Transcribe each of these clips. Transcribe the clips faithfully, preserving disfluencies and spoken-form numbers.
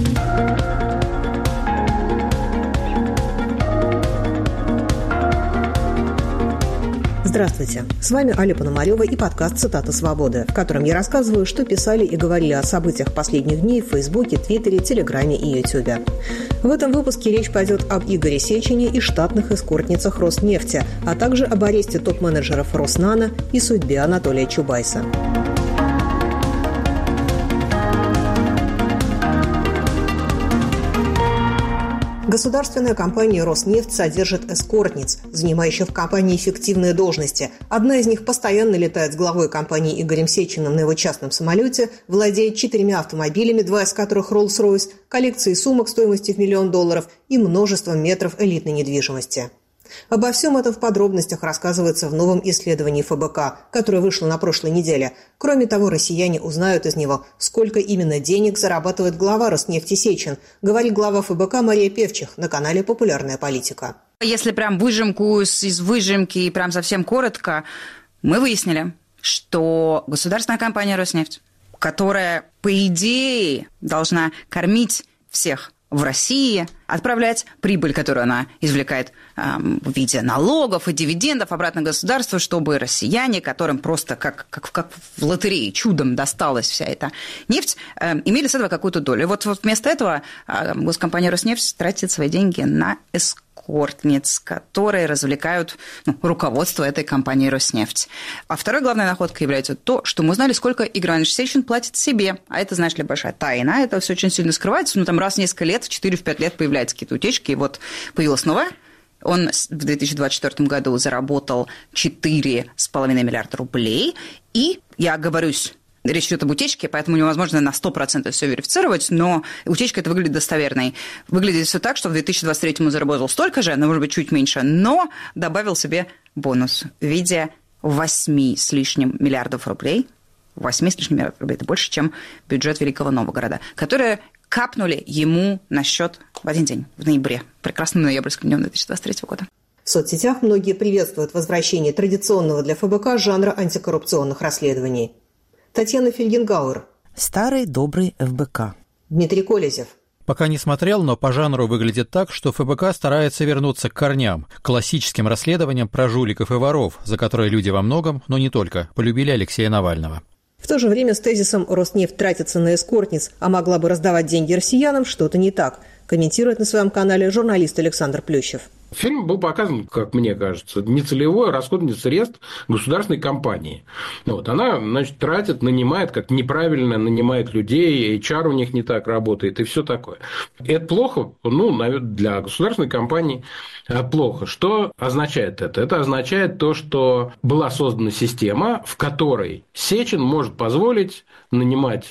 Здравствуйте, с вами Аля Пономарева и подкаст «Цитата свободы», в котором я рассказываю, что писали и говорили о событиях последних дней в Фейсбуке, Твиттере, Телеграме и Ютубе. В этом выпуске речь пойдет об Игоре Сечине и штатных эскортницах Роснефти, а также об аресте топ-менеджеров Роснано и судьбе Анатолия Чубайса. Государственная компания «Роснефть» содержит эскортниц, занимающих в компании фиктивные должности. Одна из них постоянно летает с главой компании Игорем Сечиным на его частном самолете, владеет четырьмя автомобилями, два из которых Rolls-Royce, коллекцией сумок стоимостью в миллион долларов и множеством метров элитной недвижимости. Обо всем этом в подробностях рассказывается в новом исследовании эф бэ ка, которое вышло на прошлой неделе. Кроме того, россияне узнают из него, сколько именно денег зарабатывает глава Роснефти Сечин, говорит глава эф бэ ка Мария Певчих на канале «Популярная политика». Если прям выжимку из выжимки и прям совсем коротко, мы выяснили, что государственная компания «Роснефть», которая, по идее, должна кормить всех в России, отправлять прибыль, которую она извлекает э, в виде налогов и дивидендов обратно государству, чтобы россияне, которым просто как, как, как в лотерее чудом досталась вся эта нефть, э, имели с этого какую-то долю. И вот, вот вместо этого э, госкомпания «Роснефть» тратит свои деньги на эскортниц, которые развлекают ну, руководство этой компании «Роснефть». А второй главной находкой является то, что мы узнали, сколько Игорь Иванович Сечин платит себе. А это, знаешь ли, большая тайна. Это все очень сильно скрывается. Ну, там раз в несколько лет, в четыре-пять лет появляются какие-то утечки. И вот появилась новая. Он в две тысячи двадцать четвёртом году заработал четыре с половиной миллиарда рублей. И я оговорюсь, речь идет об утечке, поэтому невозможно на сто процентов все верифицировать, но утечка это выглядит достоверной. Выглядит все так, что в две тысячи двадцать третьем он заработал столько же, но, может быть, чуть меньше, но добавил себе бонус в виде восьми с лишним миллиардов рублей. восьми с лишним миллиардов рублей – это больше, чем бюджет Великого Новгорода, которые капнули ему на счет в один день, в ноябре, прекрасным ноябрьским днем две тысячи двадцать третьего года. В соцсетях многие приветствуют возвращение традиционного для эф бэ ка жанра антикоррупционных расследований. Татьяна Фельгенгауэр. Старый добрый эф бэ ка. Дмитрий Колезев. Пока не смотрел, но по жанру выглядит так, что эф бэ ка старается вернуться к корням, к классическим расследованиям про жуликов и воров, за которые люди во многом, но не только, полюбили Алексея Навального. В то же время с тезисом «Роснефть тратится на эскортниц, а могла бы раздавать деньги россиянам» что-то не так, комментирует на своем канале журналист Александр Плющев. Фильм был показан, как мне кажется, нецелевой расходный средств государственной компании. Вот, она, значит, тратит, нанимает, как неправильно нанимает людей, эйч ар у них не так работает и все такое. Это плохо, ну, для государственной компании плохо. Что означает это? Это означает то, что была создана система, в которой Сечин может позволить нанимать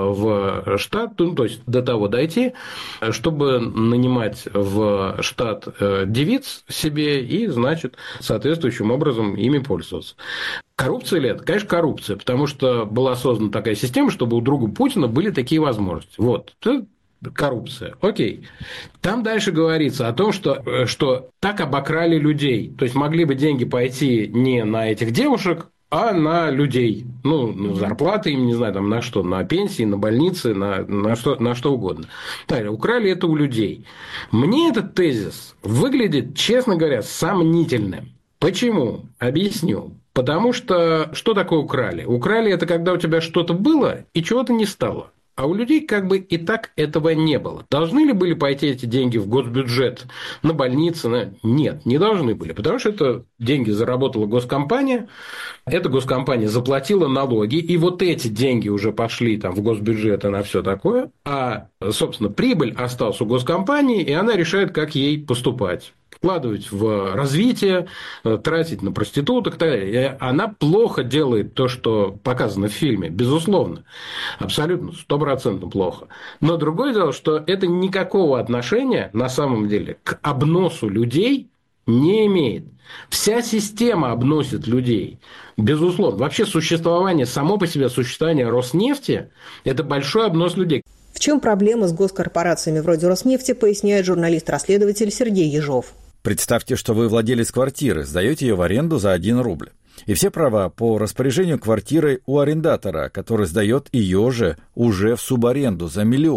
в штат, ну, то есть до того дойти, чтобы нанимать в штат девиц себе и, значит, соответствующим образом ими пользоваться. Коррупция ли это? Конечно, коррупция, потому что была создана такая система, чтобы у друга Путина были такие возможности. Вот. Коррупция. Окей. Там дальше говорится о том, что, что так обокрали людей. То есть могли бы деньги пойти не на этих девушек, а на людей. Ну, на зарплаты им, не знаю, там, на что, на пенсии, на больницы, на, на, что, на что угодно. Так, украли это у людей. Мне этот тезис выглядит, честно говоря, сомнительным. Почему? Объясню. Потому что что такое украли? Украли – это когда у тебя что-то было и чего-то не стало. А у людей как бы и так этого не было. Должны ли были пойти эти деньги в госбюджет, на больницы? На... Нет, не должны были, потому что это деньги заработала госкомпания, эта госкомпания заплатила налоги, и вот эти деньги уже пошли там, в госбюджет и на все такое, а, собственно, прибыль осталась у госкомпании, и она решает, как ей поступать. Вкладывать в развитие, тратить на проституток и так далее. Она плохо делает то, что показано в фильме, безусловно. Абсолютно, стопроцентно плохо. Но другое дело, что это никакого отношения, на самом деле, к обносу людей не имеет. Вся система обносит людей. Безусловно. Вообще существование, само по себе существование Роснефти – это большой обнос людей. В чем проблема с госкорпорациями вроде Роснефти, поясняет журналист-расследователь Сергей Ежов. Представьте, что вы владелец квартиры, сдаете ее в аренду за один рубль. И все права по распоряжению квартирой у арендатора, который сдает ее же уже в субаренду за миллион.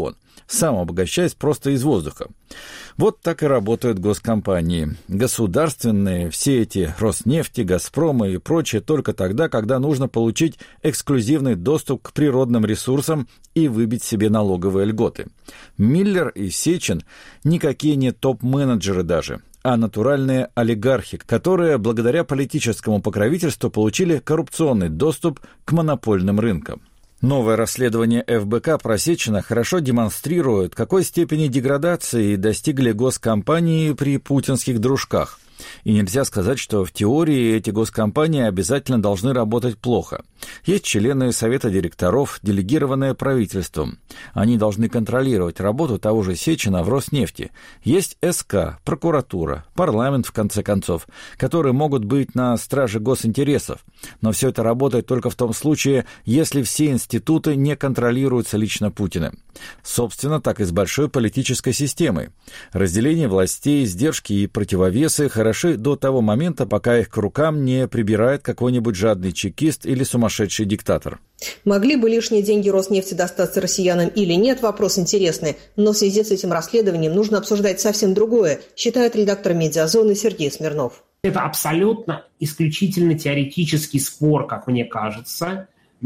сам обогащаясь просто из воздуха. Вот так и работают госкомпании. Государственные, все эти Роснефти, Газпромы и прочее только тогда, когда нужно получить эксклюзивный доступ к природным ресурсам и выбить себе налоговые льготы. Миллер и Сечин никакие не топ-менеджеры даже, а натуральные олигархи, которые благодаря политическому покровительству получили коррупционный доступ к монопольным рынкам. Новое расследование эф бэ ка про Сечина хорошо демонстрирует, какой степени деградации достигли госкомпании при путинских дружках. И нельзя сказать, что в теории эти госкомпании обязательно должны работать плохо. Есть члены совета директоров, делегированные правительством. Они должны контролировать работу того же Сечина в Роснефти. Есть эс ка, прокуратура, парламент, в конце концов, которые могут быть на страже госинтересов. Но все это работает только в том случае, если все институты не контролируются лично Путиным. Собственно, так и с большой политической системой. Разделение властей, издержки и противовесы хороши до того момента, пока их к рукам не прибирает какой-нибудь жадный чекист или сумасшедший диктатор. Могли бы лишние деньги Роснефти достаться россиянам или нет, вопрос интересный, но в связи с этим расследованием нужно обсуждать совсем другое, считает редактор «Медиазоны» Сергей Смирнов. Это абсолютно исключительно теоретический спор, как мне кажется,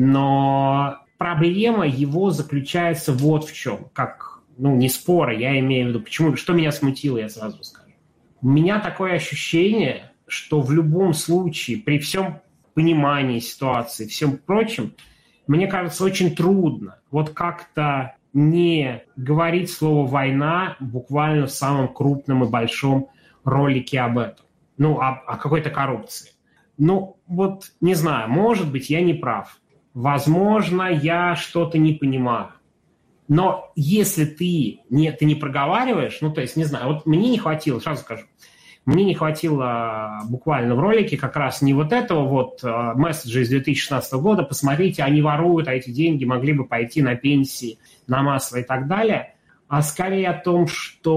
но проблема его заключается вот в чем. Как, ну, не спора, я имею в виду, почему, что меня смутило, я сразу скажу. У меня такое ощущение, что в любом случае, при всем понимании ситуации, всем прочем, мне кажется, очень трудно вот как-то не говорить слово «война» буквально в самом крупном и большом ролике об этом. Ну, о, о какой-то коррупции. Ну, вот, не знаю, может быть, я не прав. Возможно, я что-то не понимаю. Но если ты не, ты не проговариваешь, ну, то есть, не знаю, вот мне не хватило, сразу скажу, мне не хватило буквально в ролике как раз не вот этого вот месседжа из две тысячи шестнадцатого года, посмотрите, они воруют, а эти деньги могли бы пойти на пенсии, на масло и так далее, а скорее о том,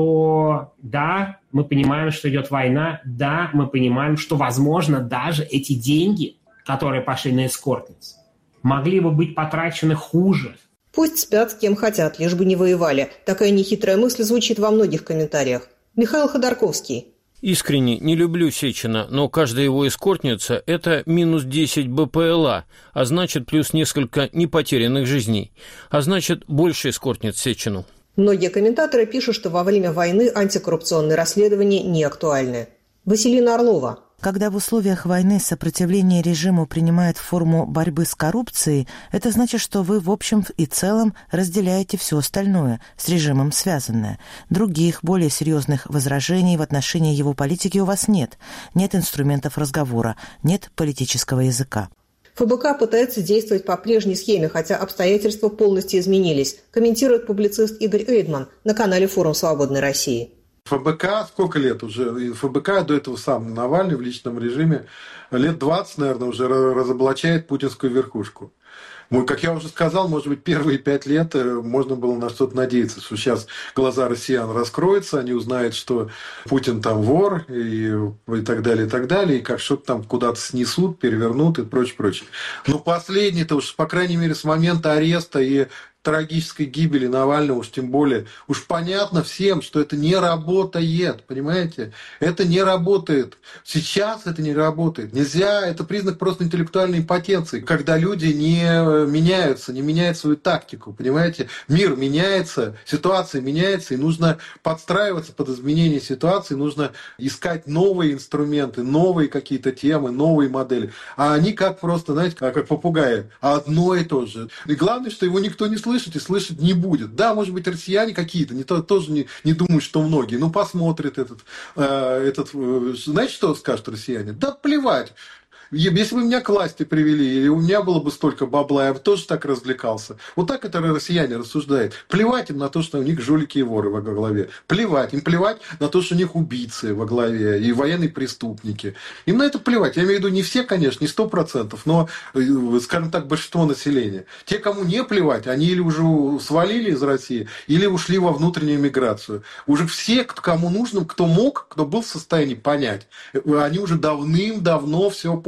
что да, мы понимаем, что идет война, да, мы понимаем, что, возможно, даже эти деньги, которые пошли на эскортниц, могли бы быть потрачены хуже. Пусть спят с кем хотят, лишь бы не воевали. Такая нехитрая мысль звучит во многих комментариях. Михаил Ходорковский. Искренне не люблю Сечина, но каждая его эскортница – это минус десять бэ пэ эл а, а значит, плюс несколько непотерянных жизней. А значит, больше эскортниц Сечину. Многие комментаторы пишут, что во время войны антикоррупционные расследования не актуальны. Василина Орлова. Когда в условиях войны сопротивление режиму принимает форму борьбы с коррупцией, это значит, что вы в общем и целом разделяете все остальное, с режимом связанное. Других, более серьезных возражений в отношении его политики у вас нет. Нет инструментов разговора, нет политического языка. эф бэ ка пытается действовать по прежней схеме, хотя обстоятельства полностью изменились, комментирует публицист Игорь Эйдман на канале «Форум Свободной России». эф бэ ка сколько лет уже? эф бэ ка до этого сам Навальный в личном режиме лет двадцать, наверное, уже разоблачает путинскую верхушку. Как я уже сказал, может быть, первые пять лет можно было на что-то надеяться, что сейчас глаза россиян раскроются, они узнают, что Путин там вор и, и так далее, и так далее, и как что-то там куда-то снесут, перевернут и прочее, прочее. Но последний-то уж, по крайней мере, с момента ареста и трагической гибели Навального, уж тем более, уж понятно всем, что это не работает, понимаете? Это не работает. Сейчас это не работает. Нельзя, это признак просто интеллектуальной импотенции, когда люди не меняются, не меняют свою тактику, понимаете? Мир меняется, ситуация меняется, и нужно подстраиваться под изменение ситуации, нужно искать новые инструменты, новые какие-то темы, новые модели. А они как просто, знаете, как попугаи, одно и то же. И главное, что его никто не слышит, и слышать не будет. Да, может быть, россияне какие-то, не то, тоже не, не думают, что многие, ну, посмотрят этот, э, этот э, знаете, что скажут россияне? Да плевать. Если бы меня к власти привели, или у меня было бы столько бабла, я бы тоже так развлекался. Вот так это россияне рассуждают. Плевать им на то, что у них жулики и воры во главе. Плевать. Им плевать на то, что у них убийцы во главе и военные преступники. Им на это плевать. Я имею в виду не все, конечно, не сто процентов, но, скажем так, большинство населения. Те, кому не плевать, они или уже свалили из России, или ушли во внутреннюю миграцию. Уже все, кому нужно, кто мог, кто был в состоянии понять, они уже давным-давно все поняли.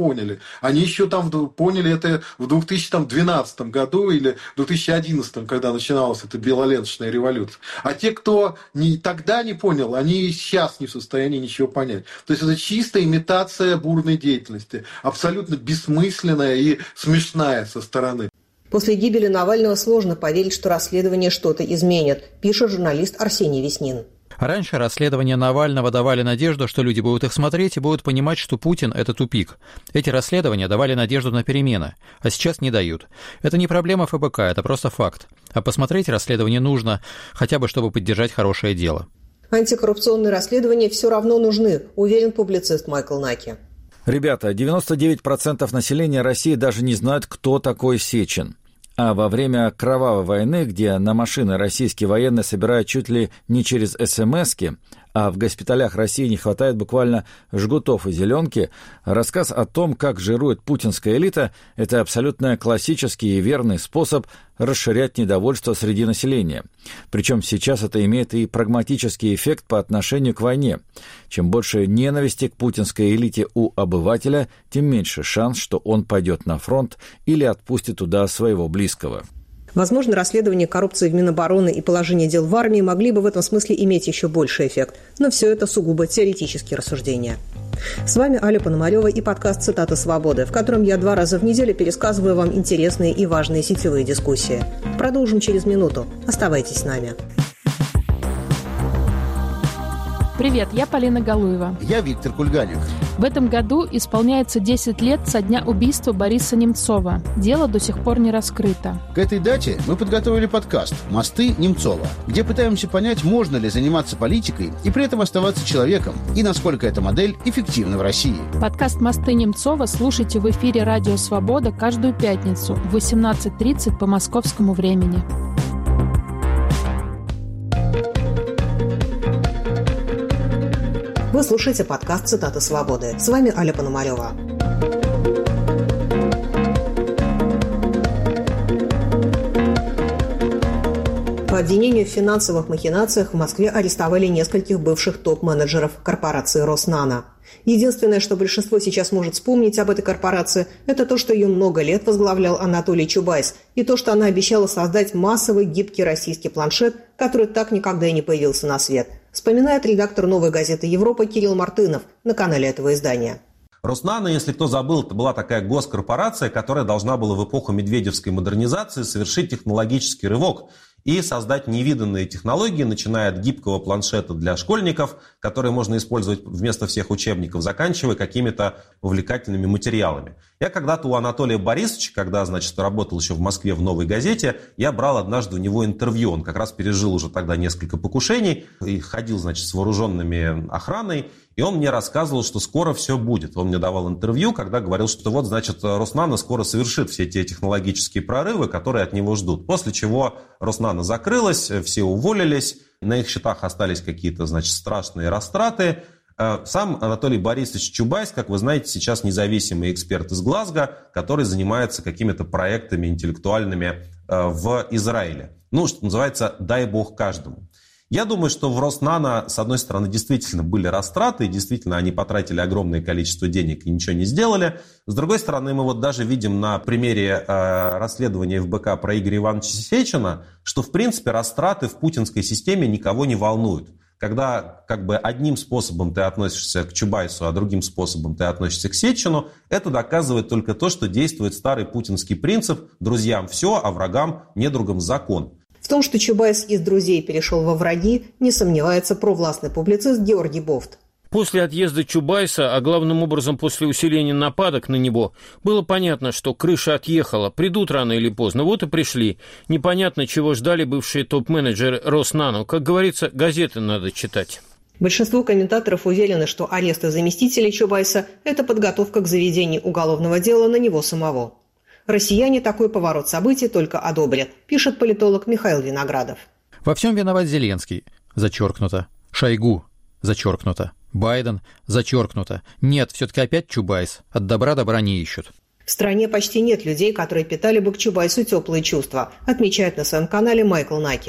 поняли. Они еще там поняли это в две тысячи двенадцатом году или в две тысячи одиннадцатом, когда начиналась эта белоленточная революция. А те, кто не, тогда не понял, они сейчас не в состоянии ничего понять. То есть это чистая имитация бурной деятельности, абсолютно бессмысленная и смешная со стороны. После гибели Навального сложно поверить, что расследование что-то изменит, пишет журналист Арсений Веснин. Раньше расследования Навального давали надежду, что люди будут их смотреть и будут понимать, что Путин – это тупик. Эти расследования давали надежду на перемены, а сейчас не дают. Это не проблема эф бэ ка, это просто факт. А посмотреть расследование нужно, хотя бы чтобы поддержать хорошее дело. Антикоррупционные расследования все равно нужны, уверен публицист Майкл Наки. Ребята, девяносто девять процентов населения России даже не знают, кто такой Сечин. А во время кровавой войны, где на машины российские военные собирают чуть ли не через эс эм эски, а в госпиталях России не хватает буквально жгутов и зеленки, рассказ о том, как жирует путинская элита, это абсолютно классический и верный способ расширять недовольство среди населения. Причем сейчас это имеет и прагматический эффект по отношению к войне. Чем больше ненависти к путинской элите у обывателя, тем меньше шанс, что он пойдет на фронт или отпустит туда своего близкого. Возможно, расследование коррупции в Минобороны и положение дел в армии могли бы в этом смысле иметь еще больший эффект. Но все это сугубо теоретические рассуждения. С вами Аля Пономарева и подкаст «Цитаты свободы», в котором я два раза в неделю пересказываю вам интересные и важные сетевые дискуссии. Продолжим через минуту. Оставайтесь с нами. Привет, я Полина Галуева. Я Виктор Кульганик. В этом году исполняется десять лет со дня убийства Бориса Немцова. Дело до сих пор не раскрыто. К этой дате мы подготовили подкаст «Мосты Немцова», где пытаемся понять, можно ли заниматься политикой и при этом оставаться человеком, и насколько эта модель эффективна в России. Подкаст «Мосты Немцова» слушайте в эфире «Радио Свобода» каждую пятницу в восемнадцать тридцать по московскому времени. Вы слушаете подкаст «Цитаты свободы». С вами Аля Пономарева. По обвинению в финансовых махинациях в Москве арестовали нескольких бывших топ-менеджеров корпорации «Роснано». Единственное, что большинство сейчас может вспомнить об этой корпорации, это то, что ее много лет возглавлял Анатолий Чубайс, и то, что она обещала создать массовый гибкий российский планшет, который так никогда и не появился на свет, вспоминает редактор «Новой газеты Европа» Кирилл Мартынов на канале этого издания. Роснано, если кто забыл, это была такая госкорпорация, которая должна была в эпоху медведевской модернизации совершить технологический рывок и создать невиданные технологии, начиная от гибкого планшета для школьников, который можно использовать вместо всех учебников, заканчивая какими-то увлекательными материалами. Я когда-то у Анатолия Борисовича, когда, значит, работал еще в Москве в «Новой газете», я брал однажды у него интервью. Он как раз пережил уже тогда несколько покушений и ходил, значит, с вооруженными охраной. И он мне рассказывал, что скоро все будет. Он мне давал интервью, когда говорил, что вот, значит, Роснано скоро совершит все те технологические прорывы, которые от него ждут. После чего Роснано закрылось, все уволились, на их счетах остались какие-то, значит, страшные растраты. Сам Анатолий Борисович Чубайс, как вы знаете, сейчас независимый эксперт из Глазго, который занимается какими-то проектами интеллектуальными в Израиле. Ну, что называется, дай бог каждому. Я думаю, что в Роснано, с одной стороны, действительно были растраты, и действительно они потратили огромное количество денег и ничего не сделали. С другой стороны, мы вот даже видим на примере э, расследования эф бэ ка про Игоря Ивановича Сечина, что, в принципе, растраты в путинской системе никого не волнуют. Когда как бы одним способом ты относишься к Чубайсу, а другим способом ты относишься к Сечину, это доказывает только то, что действует старый путинский принцип «друзьям все, а врагам, недругам закон». В том, что Чубайс из друзей перешел во враги, не сомневается провластный публицист Георгий Бофт. После отъезда Чубайса, а главным образом после усиления нападок на него, было понятно, что крыша отъехала, придут рано или поздно, вот и пришли. Непонятно, чего ждали бывшие топ-менеджеры Роснано. Как говорится, газеты надо читать. Большинство комментаторов уверены, что аресты заместителей Чубайса – это подготовка к заведению уголовного дела на него самого. Россияне такой поворот событий только одобрят, пишет политолог Михаил Виноградов. Во всем виноват Зеленский, зачеркнуто. Шойгу, зачеркнуто. Байден, зачеркнуто. Нет, все-таки опять Чубайс. От добра добра не ищут. В стране почти нет людей, которые питали бы к Чубайсу теплые чувства, отмечает на своем канале Майкл Наки.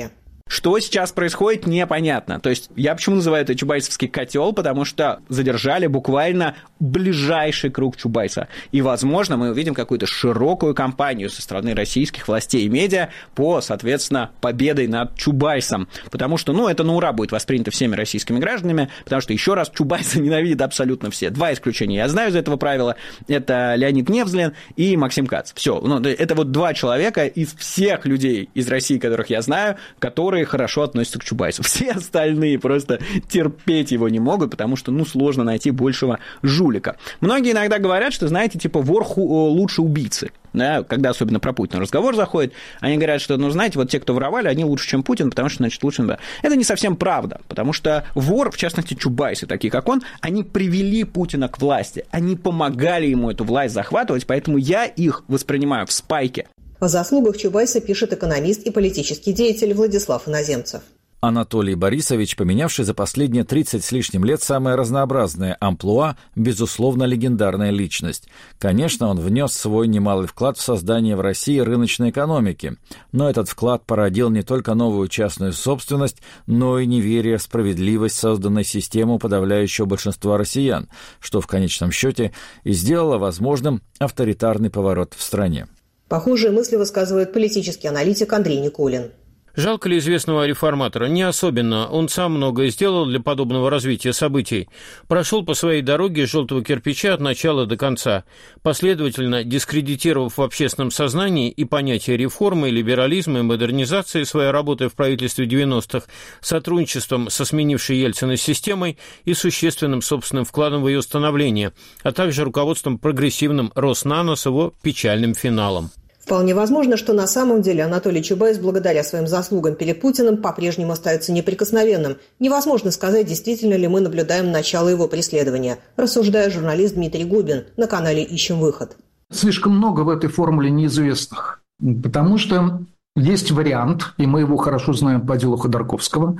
Что сейчас происходит, непонятно. То есть я почему называю это чубайсовский котел, потому что задержали буквально ближайший круг Чубайса. И, возможно, мы увидим какую-то широкую кампанию со стороны российских властей и медиа по, соответственно, победой над Чубайсом. Потому что, ну, это на ура будет воспринято всеми российскими гражданами, потому что, еще раз, Чубайса ненавидят абсолютно все. Два исключения я знаю из этого правила. Это Леонид Невзлин и Максим Кац. Все. Ну, это вот два человека из всех людей из России, которых я знаю, которые хорошо относятся к Чубайсу. Все остальные просто терпеть его не могут, потому что, ну, сложно найти большего жулика. Многие иногда говорят, что, знаете, типа, вор лучше убийцы. Да, когда особенно про Путина разговор заходит, они говорят, что, ну, знаете, вот те, кто воровали, они лучше, чем Путин, потому что, значит, лучше... Да. Это не совсем правда, потому что вор, в частности, чубайсы, такие как он, они привели Путина к власти, они помогали ему эту власть захватывать, поэтому я их воспринимаю в спайке. О заслугах Чубайса пишет экономист и политический деятель Владислав Иноземцев. Анатолий Борисович, поменявший за последние тридцать с лишним лет самое разнообразное амплуа, безусловно, легендарная личность. Конечно, он внес свой немалый вклад в создание в России рыночной экономики, но этот вклад породил не только новую частную собственность, но и неверие в справедливость созданной системы подавляющего большинства россиян, что в конечном счете и сделало возможным авторитарный поворот в стране. Похожие мысли высказывает политический аналитик Андрей Никулин. Жалко ли известного реформатора? Не особенно. Он сам многое сделал для подобного развития событий. Прошел по своей дороге желтого кирпича от начала до конца, последовательно дискредитировав в общественном сознании и понятия реформы, либерализма и модернизации, своей работой в правительстве девяностых, сотрудничеством со сменившей Ельцина системой и существенным собственным вкладом в ее становление, а также руководством прогрессивным Роснано с его печальным финалом. Вполне возможно, что на самом деле Анатолий Чубайс, благодаря своим заслугам перед Путиным, по-прежнему остается неприкосновенным. Невозможно сказать, действительно ли мы наблюдаем начало его преследования, рассуждает журналист Дмитрий Губин на канале «Ищем выход». Слишком много в этой формуле неизвестных, потому что есть вариант, и мы его хорошо знаем по делу Ходорковского,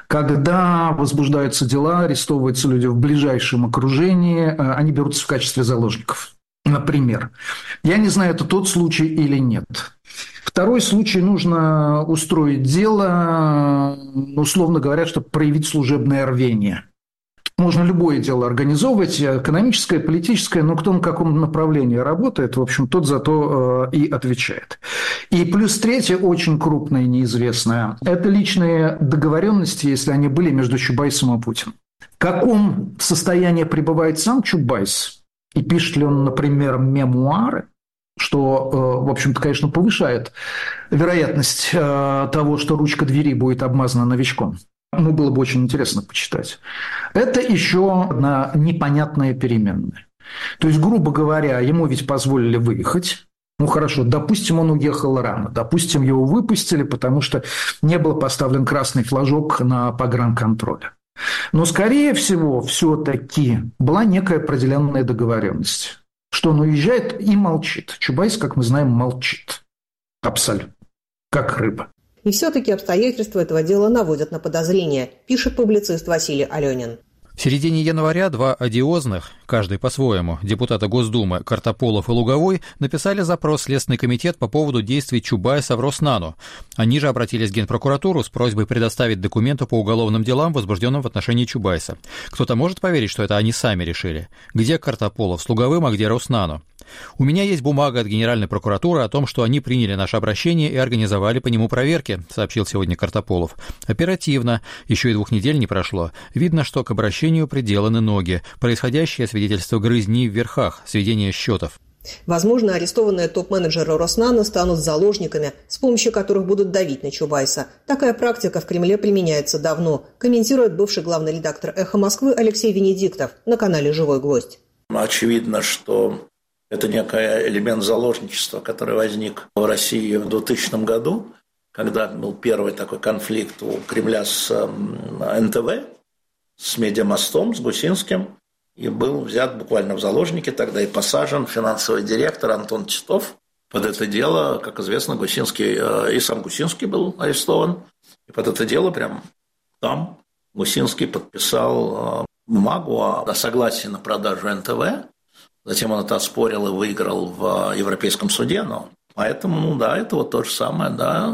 когда возбуждаются дела, арестовываются люди в ближайшем окружении, они берутся в качестве заложников. Например. Я не знаю, это тот случай или нет. Второй случай: нужно устроить дело, условно говоря, чтобы проявить служебное рвение. Можно любое дело организовывать, экономическое, политическое, но кто на каком направлении работает, в общем, тот за то и отвечает. И плюс третье, очень крупное и неизвестное, это личные договоренности, если они были между Чубайсом и Путиным. В каком состоянии пребывает сам Чубайс? И пишет ли он, например, мемуары, что, в общем-то, конечно, повышает вероятность того, что ручка двери будет обмазана новичком. Ну, было бы очень интересно почитать. Это еще одна непонятная переменная. То есть, грубо говоря, ему ведь позволили выехать. Ну, хорошо, допустим, он уехал рано. Допустим, его выпустили, потому что не был поставлен красный флажок на погранконтроле. Но, скорее всего, все-таки была некая определенная договоренность, что он уезжает и молчит. Чубайс, как мы знаем, молчит. Абсолютно. Как рыба. И все-таки обстоятельства этого дела наводят на подозрения, пишет публицист Василий Аленин. В середине января два одиозных, каждый по-своему, депутата Госдумы Картополов и Луговой написали запрос в Следственный комитет по поводу действий Чубайса в Роснано. Они же обратились в Генпрокуратуру с просьбой предоставить документы по уголовным делам, возбужденным в отношении Чубайса. Кто-то может поверить, что это они сами решили? Где Картополов с Луговым, а где Роснано? У меня есть бумага от Генеральной прокуратуры о том, что они приняли наше обращение и организовали по нему проверки, сообщил сегодня Картополов. Оперативно, еще и двух недель не прошло. Видно, что к обращению приделаны ноги. Происходящее свидетельство грызни в верхах, сведение счетов. Возможно, арестованные топ-менеджеры Роснано станут заложниками, с помощью которых будут давить на Чубайса. Такая практика в Кремле применяется давно, комментирует бывший главный редактор «Эхо Москвы» Алексей Венедиктов на канале «Живой гвоздь». Очевидно, что это некий элемент заложничества, который возник в России в двухтысячном году, когда был первый такой конфликт у Кремля с эн тэ вэ, с Медиамостом, с Гусинским, и был взят буквально в заложники, тогда и посажен финансовый директор Антон Титов. Под это дело, как известно, Гусинский, и сам Гусинский был арестован, и под это дело прям там Гусинский подписал бумагу о согласии на продажу эн тэ вэ. Затем он это оспорил и выиграл в Европейском суде. Но поэтому, ну да, это вот то же самое, да.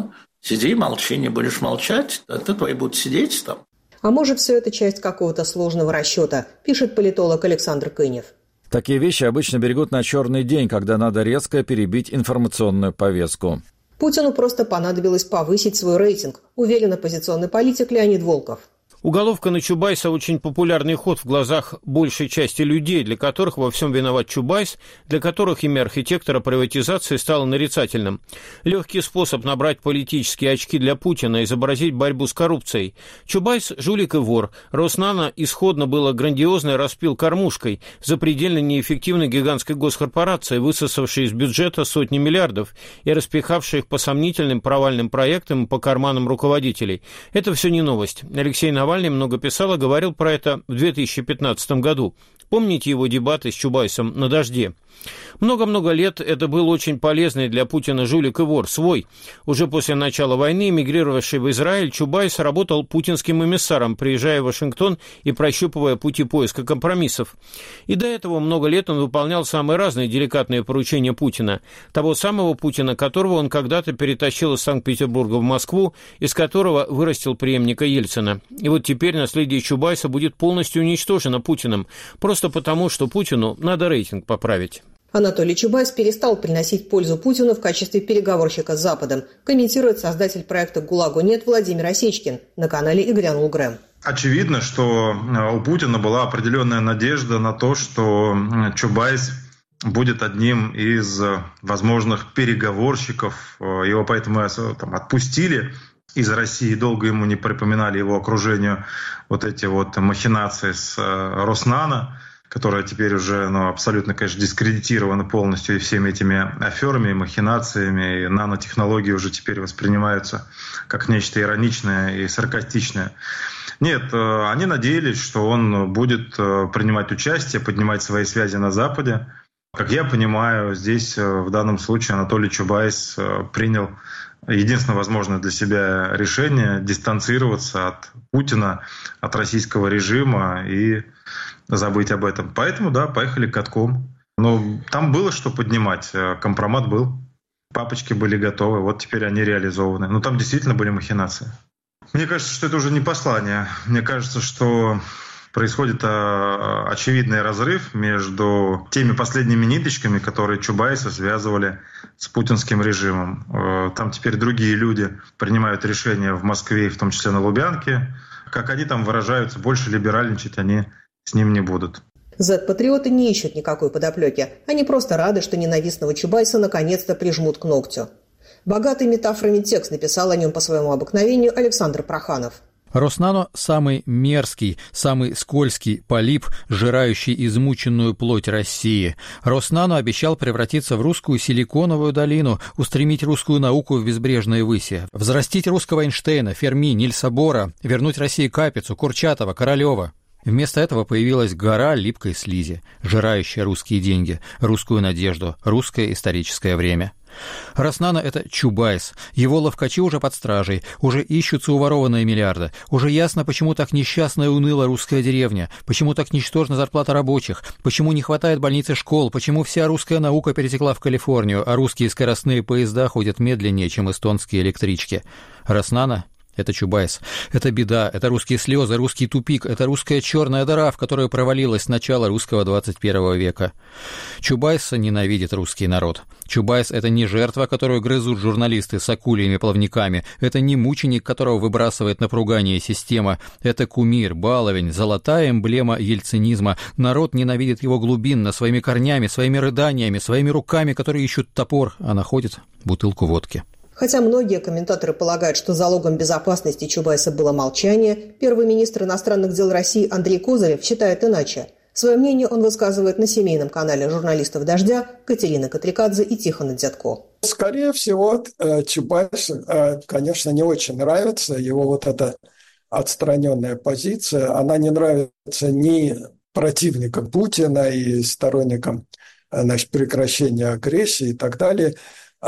Сиди, молчи, не будешь молчать, то твои будут сидеть там. А может, все это часть какого-то сложного расчета, пишет политолог Александр Кынев. Такие вещи обычно берегут на черный день, когда надо резко перебить информационную повестку. Путину просто понадобилось повысить свой рейтинг, уверен оппозиционный политик Леонид Волков. Уголовка на Чубайса очень популярный ход в глазах большей части людей, для которых во всем виноват Чубайс, для которых имя архитектора приватизации стало нарицательным. Легкий способ набрать политические очки для Путина, изобразить борьбу с коррупцией. Чубайс – жулик и вор. Роснано исходно было грандиозной распил кормушкой, запредельно неэффективной гигантской госкорпорацией, высосавшей из бюджета сотни миллиардов и распихавшей их по сомнительным провальным проектам и по карманам руководителей. Это все не новость. Алексей Навальный много писал и говорил про это в две тысячи пятнадцатом году. Помните его дебаты с Чубайсом на «Дожде»? Много-много лет это был очень полезный для Путина жулик и вор, свой. Уже после начала войны, эмигрировавший в Израиль, Чубайс работал путинским эмиссаром, приезжая в Вашингтон и прощупывая пути поиска компромиссов. И до этого много лет он выполнял самые разные деликатные поручения Путина. Того самого Путина, которого он когда-то перетащил из Санкт-Петербурга в Москву, из которого вырастил преемника Ельцина. И вот теперь наследие Чубайса будет полностью уничтожено Путиным, просто потому, что Путину надо рейтинг поправить. Анатолий Чубайс перестал приносить пользу Путину в качестве переговорщика с Западом, комментирует создатель проекта «ГУЛАГу нет» Владимир Осечкин на канале «И грянул Грэм». Очевидно, что у Путина была определенная надежда на то, что Чубайс будет одним из возможных переговорщиков. Его поэтому там, отпустили из России, долго ему не припоминали его окружению вот эти вот махинации с Роснано, которая теперь уже ну, абсолютно, конечно, дискредитирована полностью и всеми этими аферами, и махинациями, и нанотехнологии уже теперь воспринимаются как нечто ироничное и саркастичное. Нет, они надеялись, что он будет принимать участие, поднимать свои связи на Западе. Как я понимаю, здесь в данном случае Анатолий Чубайс принял единственное возможное для себя решение дистанцироваться от Путина, от российского режима и забыть об этом. Поэтому, да, поехали катком. Но там было что поднимать, компромат был, папочки были готовы, вот теперь они реализованы. Но там действительно были махинации. Мне кажется, что это уже не послание. Мне кажется, что происходит очевидный разрыв между теми последними ниточками, которые Чубайса связывали с путинским режимом. Там теперь другие люди принимают решения в Москве, в том числе на Лубянке. Как они там выражаются, больше либеральничать они с ним не будут. Зет-патриоты не ищут никакой подоплеки. Они просто рады, что ненавистного Чубайса наконец-то прижмут к ногтю. Богатый метафорами текст написал о нем по своему обыкновению Александр Проханов. Роснано – самый мерзкий, самый скользкий полип, жирающий измученную плоть России. Роснано обещал превратиться в русскую силиконовую долину, устремить русскую науку в безбрежные выси, взрастить русского Эйнштейна, Ферми, Нильса Бора, вернуть России Капицу, Курчатова, Королева. Вместо этого появилась гора липкой слизи, жирающая русские деньги, русскую надежду, русское историческое время. Роснано – это Чубайс. Его ловкачи уже под стражей, уже ищутся уворованные миллиарды. Уже ясно, почему так несчастна и уныла русская деревня, почему так ничтожна зарплата рабочих, почему не хватает больниц и школ, почему вся русская наука перетекла в Калифорнию, а русские скоростные поезда ходят медленнее, чем эстонские электрички. Роснано – это Чубайс. Это беда, это русские слезы, русский тупик, это русская черная дыра, в которую провалилось начало русского двадцать первого века. Чубайса ненавидит русский народ. Чубайс – это не жертва, которую грызут журналисты с акульями плавниками. Это не мученик, которого выбрасывает на поругание система. Это кумир, баловень, золотая эмблема ельцинизма. Народ ненавидит его глубинно, своими корнями, своими рыданиями, своими руками, которые ищут топор, а находят бутылку водки. Хотя многие комментаторы полагают, что залогом безопасности Чубайса было молчание, первый министр иностранных дел России Андрей Козырев считает иначе. Свое мнение он высказывает на семейном канале журналистов «Дождя» Катерина Катрикадзе и Тихона Дзятко. Скорее всего, Чубайс, конечно, не очень нравится. Его вот эта отстраненная позиция, она не нравится ни противникам Путина и сторонникам, значит, прекращения агрессии и так далее.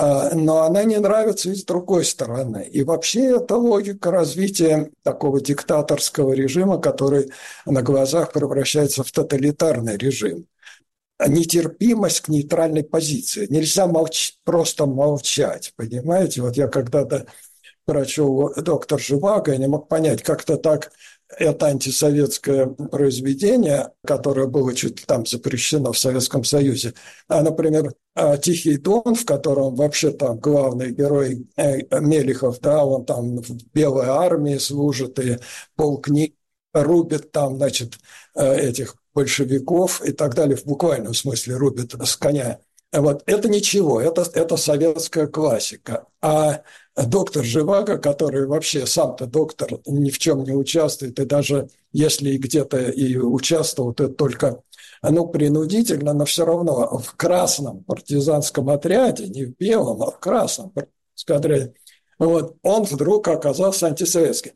Но она не нравится и с другой стороны. И вообще это логика развития такого диктаторского режима, который на глазах превращается в тоталитарный режим. Нетерпимость к нейтральной позиции. Нельзя молч... просто молчать, понимаете? Вот я когда-то прочел «Доктор Живаго» и не мог понять, как-то так это антисоветское произведение, которое было чуть ли там запрещено в Советском Союзе, а, например, «Тихий Дон», в котором вообще там главный герой Мелихов, да, он там в Белой армии служит и полкниги рубит там, значит, этих большевиков и так далее, в буквальном смысле рубит с коня. Вот это ничего, это, это советская классика. А доктор Живаго, который вообще сам-то доктор ни в чем не участвует, и даже если где-то и участвовал, то только ну, принудительно, но все равно в красном партизанском отряде, не в белом, а в красном партизанском отряде, вот, он вдруг оказался антисоветским.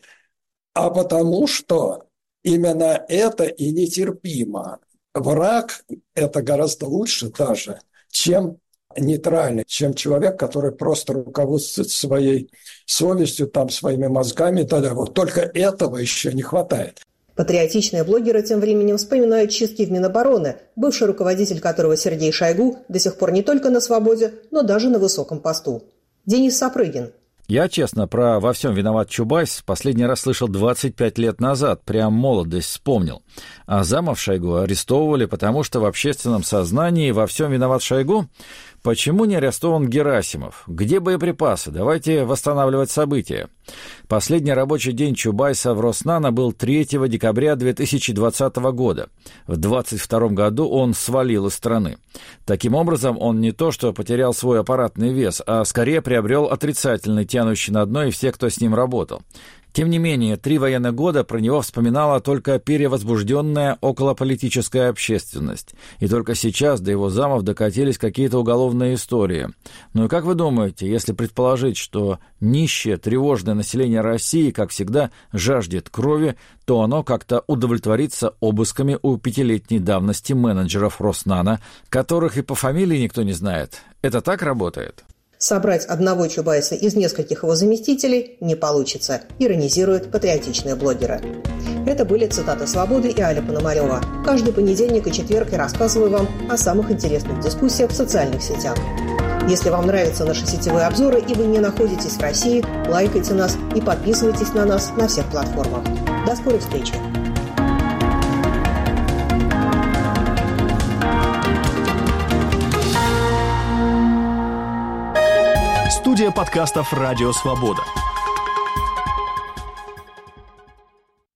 А потому что именно это и нетерпимо. Враг – это гораздо лучше даже, чем нейтральный, чем человек, который просто руководствуется своей совестью, там, своими мозгами и так далее. Вот только этого еще не хватает. Патриотичные блогеры тем временем вспоминают чистки в Минобороны, бывший руководитель которого Сергей Шойгу до сих пор не только на свободе, но даже на высоком посту. Денис Сапрыгин. Я, честно, про «Во всем виноват Чубайс» последний раз слышал двадцать пять лет назад, прям молодость вспомнил. А замов Шойгу арестовывали, потому что в общественном сознании «Во всем виноват Шойгу». Почему не арестован Герасимов? Где боеприпасы? Давайте восстанавливать события. Последний рабочий день Чубайса в Роснано был третьего декабря две тысячи двадцатого года. В двадцать втором году он свалил из страны. Таким образом, он не то что потерял свой аппаратный вес, а скорее приобрел отрицательный, тянущий на дно и все, кто с ним работал. Тем не менее, три военных года про него вспоминала только перевозбужденная околополитическая общественность. И только сейчас до его замов докатились какие-то уголовные истории. Ну и как вы думаете, если предположить, что нищее, тревожное население России, как всегда, жаждет крови, то оно как-то удовлетворится обысками у пятилетней давности менеджеров Роснано, которых и по фамилии никто не знает? Это так работает? Собрать одного Чубайса из нескольких его заместителей не получится, иронизируют патриотичные блогеры. Это были цитаты «Свободы» и Аля Пономарева. Каждый понедельник и четверг я рассказываю вам о самых интересных дискуссиях в социальных сетях. Если вам нравятся наши сетевые обзоры и вы не находитесь в России, лайкайте нас и подписывайтесь на нас на всех платформах. До скорой встречи! Студия подкастов «Радио Свобода».